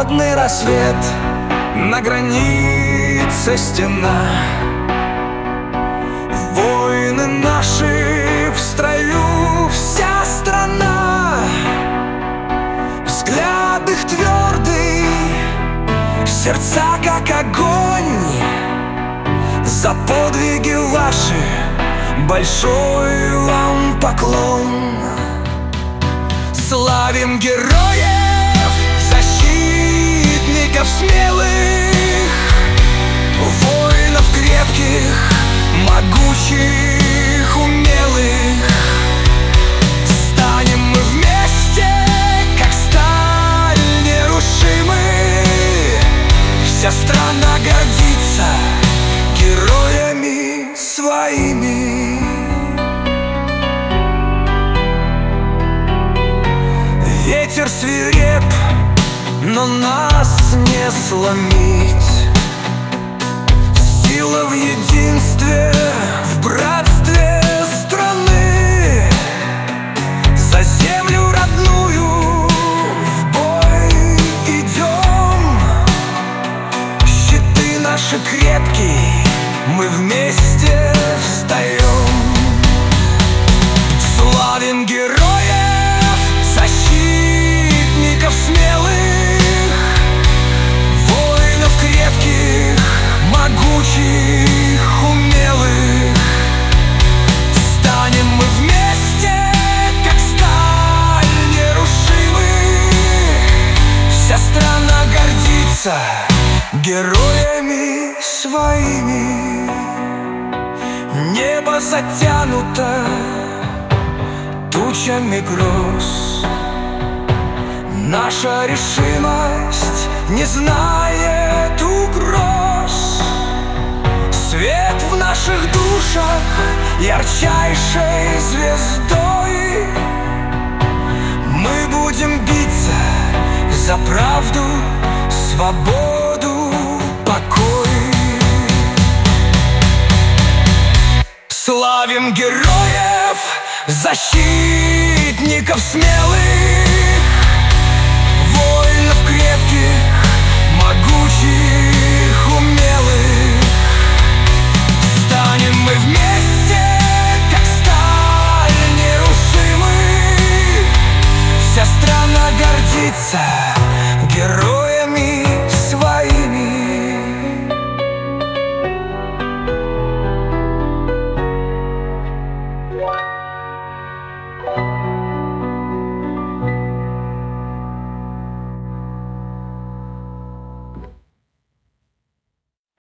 Холодный рассвет, на границе стена. Воины наши в строю, вся страна. Взгляд их твердый, сердца как огонь. За подвиги ваши большой вам поклон. Славим героев, защитников смелых, воинов крепких, могучих, умелых. Станем мы вместе, как сталь нерушимы. Вся страна гордится героями своими. Ветер свиреп, но нас не сломить. Сила в единстве, в братстве страны. За землю родную в бой идем. Щиты наши крепкие, мы вместе встаем. Славим героев, защитников смелых, воинов крепких, могучих, умелых. Станем мы вместе, как сталь нерушимы. Вся страна гордится героями своими. Небо затянуто тучами гроз. Наша решимость не знает угроз. Свет в наших душах ярчайшей звездой. Мы будем биться за правду, свободу, покой. Славим героев, защитников смелых, воинов крепких, могучих, умелых. Станем мы вместе, как сталь нерушимы. Вся страна гордится героями своими.